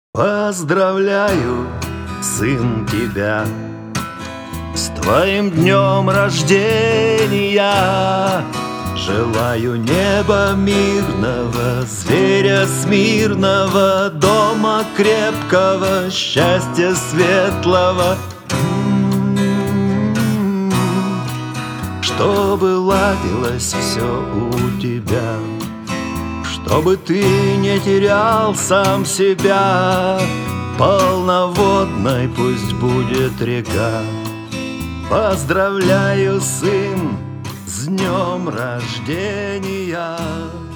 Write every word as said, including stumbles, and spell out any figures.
Поздравляю, сын, тебя с твоим днем рождения. Желаю неба мирного, зверя смирного, дома крепкого, счастья светлого. М-м-м. Чтобы ладилось все у тебя, чтобы ты не терял сам себя. Полноводной пусть будет река. Поздравляю, сын, с днем рождения.